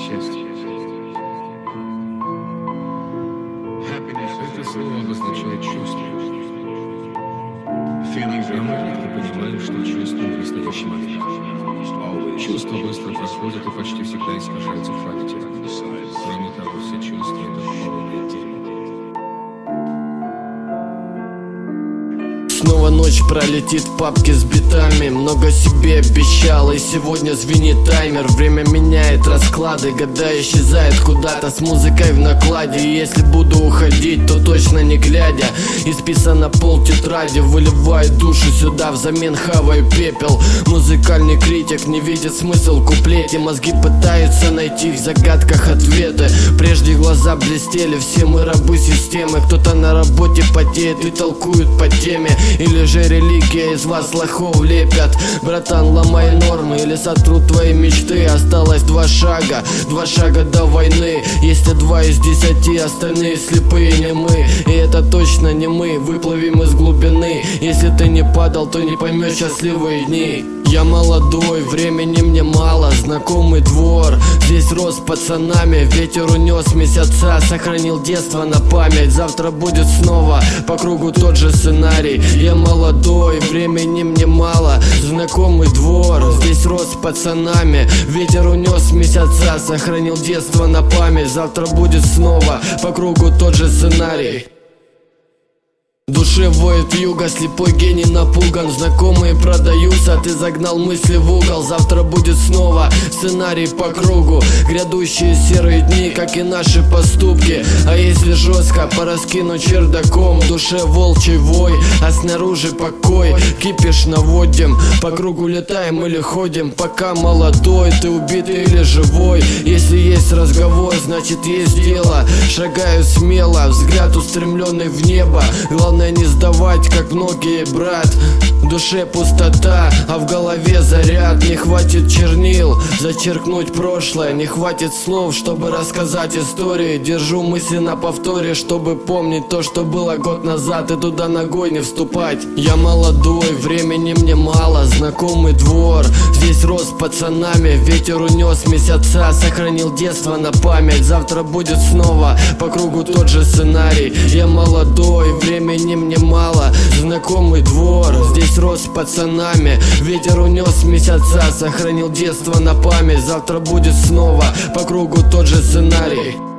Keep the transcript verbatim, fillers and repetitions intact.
Счастье. Это слово обозначает чувство. А мы редко понимаем, что чувствуем в настоящий момент. Чувства быстро проходят и почти всегда искажаются в памяти. Кроме того, все чувства — это полное дерьмо. Снова ночь пролетит в папке с битами. Много себе обещал, и сегодня звенит таймер. Время меняет расклады, года исчезает куда-то с музыкой в накладе. И если буду уходить, то точно не глядя. Исписано пол тетради, выливаю душу сюда, взамен хаваю пепел. Музыкальный критик не видит смысл в куплете. Мозги пытаются найти в загадках ответы. Прежде глаза блестели, все мы рабы системы. Кто-то на работе потеет и толкует по теме. Или же религия из вас лохов лепят. Братан, ломай нормы или сотрут твои мечты. Осталось два шага, два шага до войны. Если два из десяти, остальные слепые не мы. И это точно не мы, выплывем из глубины. Если ты не падал, то не поймешь счастливые дни. Я молодой, времени мне мало, знакомый двор. Здесь рос с пацанами, ветер унес месяца. Сохранил детство на память, завтра будет снова по кругу тот же сценарий. Я молодой, времени мне мало, знакомый двор. Здесь рос с пацанами, ветер унес месяца. Сохранил детство на память, завтра будет снова по кругу тот же сценарий. В душе воет вьюга, слепой гений напуган. Знакомые продаются, ты загнал мысли в угол. Завтра будет снова сценарий по кругу. Грядущие серые дни, как и наши поступки. А если жестко, пораскину чердаком. В душе волчий вой, а снаружи покой. Кипиш наводим, по кругу летаем или ходим. Пока молодой, ты убитый или живой. Если есть разговор, значит есть дело. Шагаю смело, взгляд устремленный в небо. Главное не сдавать, как многие, брат. В душе пустота, а в голове заряд. Не хватит чернил зачеркнуть прошлое. Не хватит слов, чтобы рассказать истории. Держу мысли на повторе, чтобы помнить то, что было год назад, и туда ногой не вступать. Я молодой, времени мне мало, знакомый двор. Здесь рос с пацанами, ветер унес месяца. Сохранил детство на память, завтра будет снова по кругу тот же сценарий. Я молодой, времени мне мало, знакомый двор. Здесь рос с пацанами, ветер унес месяца. Сохранил детство на память, завтра будет снова по кругу тот же сценарий.